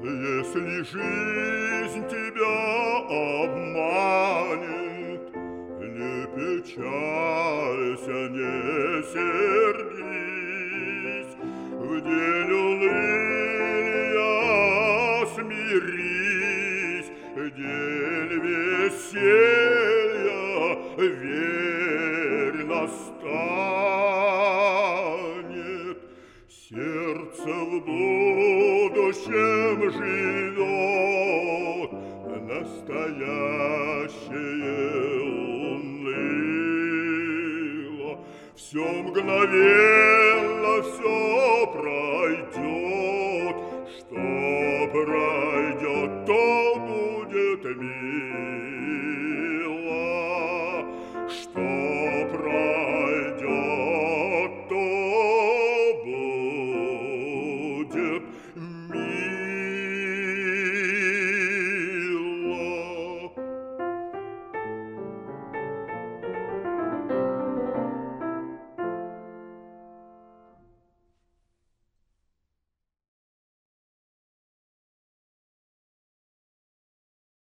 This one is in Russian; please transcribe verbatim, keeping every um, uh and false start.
Если жизнь тебя обманет, не печалься, не сердись, в день уныния смирись, день веселья, верь, настанет. Сердце в будущем живет, настоящее уныло. Все мгновенно, все пройдет, что пройдет, то будет мир.